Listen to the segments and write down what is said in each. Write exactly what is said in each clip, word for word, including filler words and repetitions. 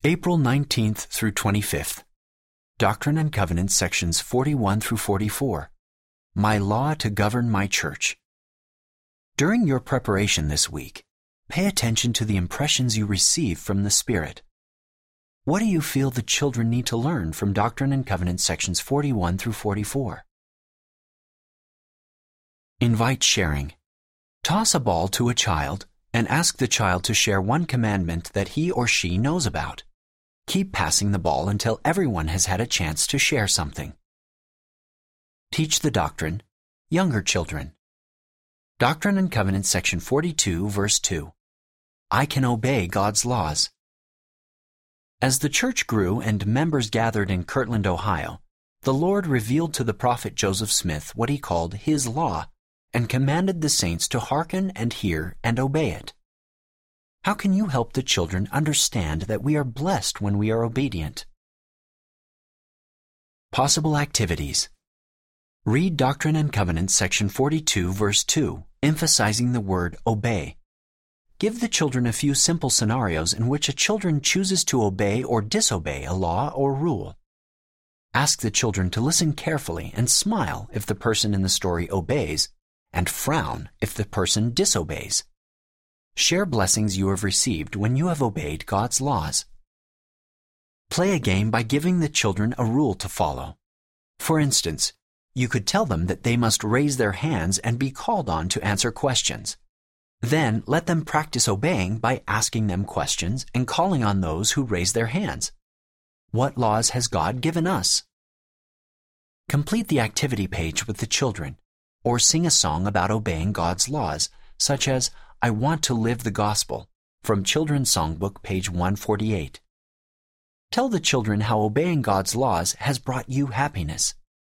April nineteenth through twenty-fifth. Doctrine and Covenants, sections forty-one through forty-four. My law to govern my church. During your preparation this week, pay attention to the impressions you receive from the Spirit. What do you feel the children need to learn from Doctrine and Covenants, sections forty-one through forty-four? Invite sharing. Toss a ball to a child and ask the child to share one commandment that he or she knows about. Keep passing the ball until everyone has had a chance to share something. Teach the doctrine. Younger children. Doctrine and Covenants, section forty-two, verse two. I can obey God's laws. As the church grew and members gathered in Kirtland, Ohio, the Lord revealed to the prophet Joseph Smith what he called His law and commanded the saints to hearken and hear and obey it. How can you help the children understand that we are blessed when we are obedient? Possible activities. Read Doctrine and Covenants, section forty-two, verse two, emphasizing the word obey. Give the children a few simple scenarios in which a child chooses to obey or disobey a law or rule. Ask the children to listen carefully and smile if the person in the story obeys, and frown if the person disobeys. Share blessings you have received when you have obeyed God's laws. Play a game by giving the children a rule to follow. For instance, you could tell them that they must raise their hands and be called on to answer questions. Then let them practice obeying by asking them questions and calling on those who raise their hands. What laws has God given us? Complete the activity page with the children, or sing a song about obeying God's laws, such as I Want to Live the Gospel, from Children's Songbook, page one forty-eight. Tell the children how obeying God's laws has brought you happiness.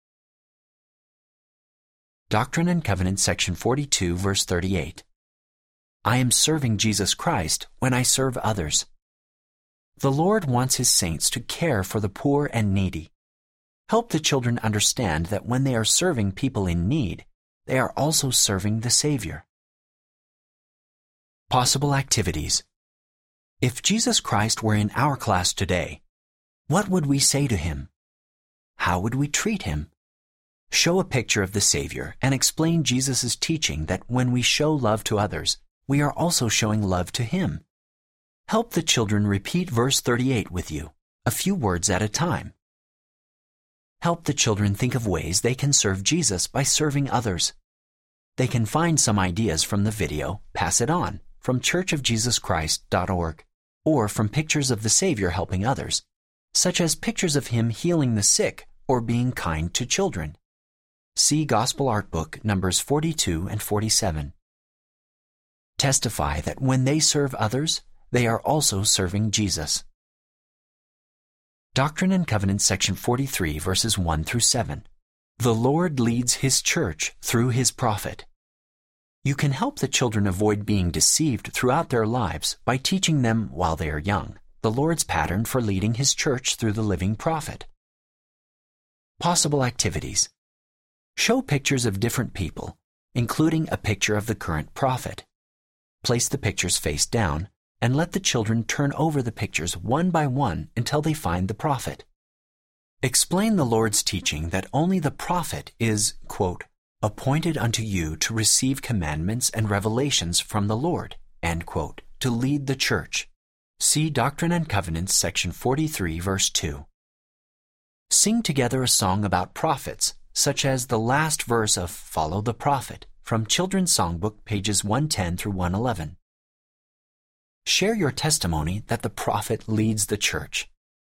Doctrine and Covenants, section forty-two, verse thirty-eight. I am serving Jesus Christ when I serve others. The Lord wants His saints to care for the poor and needy. Help the children understand that when they are serving people in need, they are also serving the Savior. Possible activities. If Jesus Christ were in our class today, what would we say to Him? How would we treat Him? Show a picture of the Savior and explain Jesus' teaching that when we show love to others, we are also showing love to Him. Help the children repeat verse thirty-eight with you, a few words at a time. Help the children think of ways they can serve Jesus by serving others. They can find some ideas from the video, Pass It On, from church of jesus christ dot org, or from pictures of the Savior helping others, such as pictures of Him healing the sick or being kind to children. See Gospel Art Book numbers forty-two and forty-seven. Testify that when they serve others, they are also serving Jesus. Doctrine and Covenants, section forty-three, verses one through seven. The Lord leads His church through His prophet. You can help the children avoid being deceived throughout their lives by teaching them, while they are young, the Lord's pattern for leading His church through the living prophet. Possible activities. Show pictures of different people, including a picture of the current prophet. Place the pictures face down and let the children turn over the pictures one by one until they find the prophet. Explain the Lord's teaching that only the prophet is, quote, appointed unto you to receive commandments and revelations from the Lord, end quote, to lead the church. See Doctrine and Covenants, section forty-three, verse two. Sing together a song about prophets, such as the last verse of Follow the Prophet, from Children's Songbook, pages one ten through one eleven. Share your testimony that the prophet leads the church.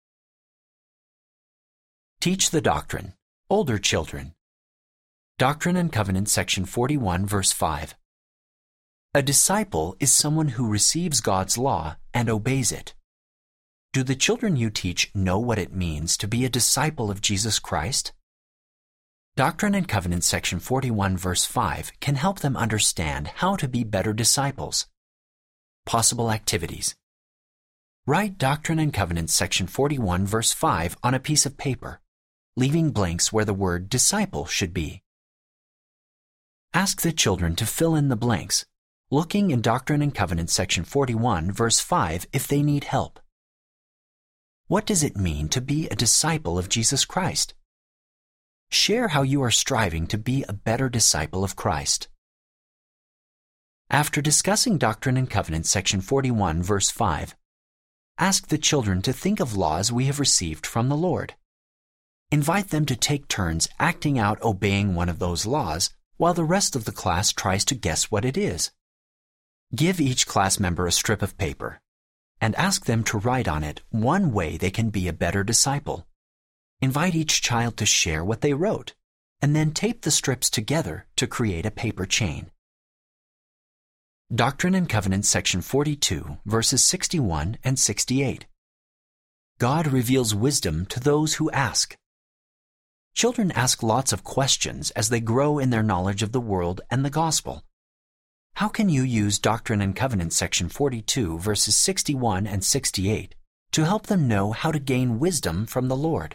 Teach the doctrine. Older children. Doctrine and Covenants, section forty-one, verse five. A disciple is someone who receives God's law and obeys it. Do the children you teach know what it means to be a disciple of Jesus Christ? Doctrine and Covenants, section forty-one, verse five can help them understand how to be better disciples. Possible activities. Write Doctrine and Covenants, section forty-one, verse five on a piece of paper, leaving blanks where the word disciple should be. Ask the children to fill in the blanks, looking in Doctrine and Covenants, section forty-one, verse five if they need help. What does it mean to be a disciple of Jesus Christ? Share how you are striving to be a better disciple of Christ. After discussing Doctrine and Covenants, section forty-one, verse five, ask the children to think of laws we have received from the Lord. Invite them to take turns acting out obeying one of those laws while the rest of the class tries to guess what it is. Give each class member a strip of paper and ask them to write on it one way they can be a better disciple. Invite each child to share what they wrote, and then tape the strips together to create a paper chain. Doctrine and Covenants, section forty-two, verses sixty-one and sixty-eight. God reveals wisdom to those who ask. Children ask lots of questions as they grow in their knowledge of the world and the gospel. How can you use Doctrine and Covenants, section forty-two, verses sixty-one and sixty-eight, to help them know how to gain wisdom from the Lord?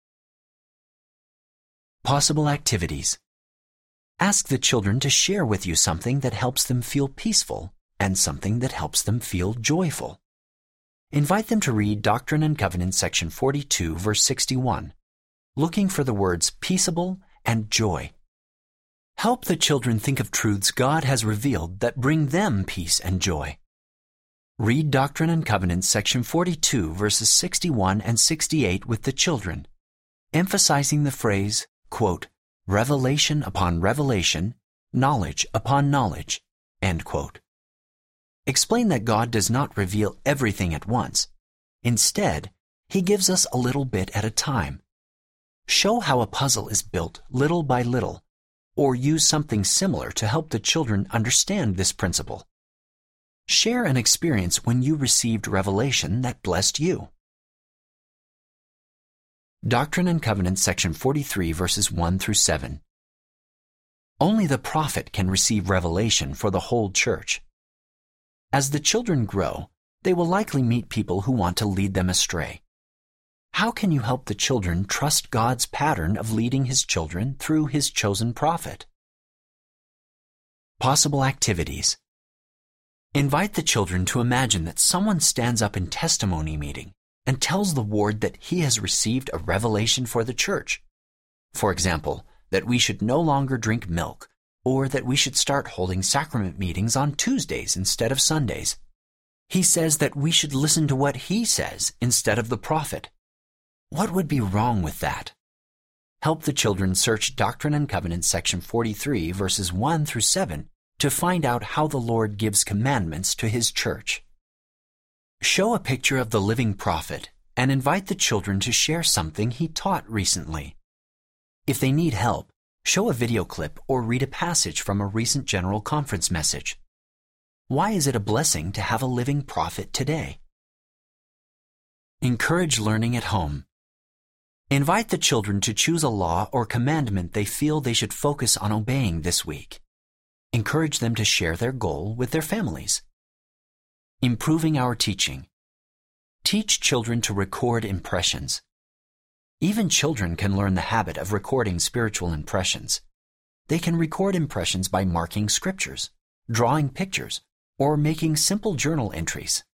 Possible activities. Ask the children to share with you something that helps them feel peaceful and something that helps them feel joyful. Invite them to read Doctrine and Covenants, section forty-two, verse sixty-one, looking for the words peaceable and joy. Help the children think of truths God has revealed that bring them peace and joy. Read Doctrine and Covenants, section forty-two, verses sixty-one and sixty-eight with the children, emphasizing the phrase, quote, revelation upon revelation, knowledge upon knowledge, end quote. Explain that God does not reveal everything at once. Instead, He gives us a little bit at a time. Show how a puzzle is built little by little, or use something similar to help the children understand this principle. Share an experience when you received revelation that blessed you. Doctrine and Covenants, section forty-three, verses one through seven. Only the prophet can receive revelation for the whole church. As the children grow, they will likely meet people who want to lead them astray. How can you help the children trust God's pattern of leading His children through His chosen prophet? Possible activities. Invite the children to imagine that someone stands up in testimony meeting and tells the ward that he has received a revelation for the church. For example, that we should no longer drink milk, or that we should start holding sacrament meetings on Tuesdays instead of Sundays. He says that we should listen to what he says instead of the prophet. What would be wrong with that? Help the children search Doctrine and Covenants, section forty-three, verses one through seven, to find out how the Lord gives commandments to His church. Show a picture of the living prophet and invite the children to share something he taught recently. If they need help, show a video clip or read a passage from a recent General Conference message. Why is it a blessing to have a living prophet today? Encourage learning at home. Invite the children to choose a law or commandment they feel they should focus on obeying this week. Encourage them to share their goal with their families. Improving our teaching. Teach children to record impressions. Even children can learn the habit of recording spiritual impressions. They can record impressions by marking scriptures, drawing pictures, or making simple journal entries.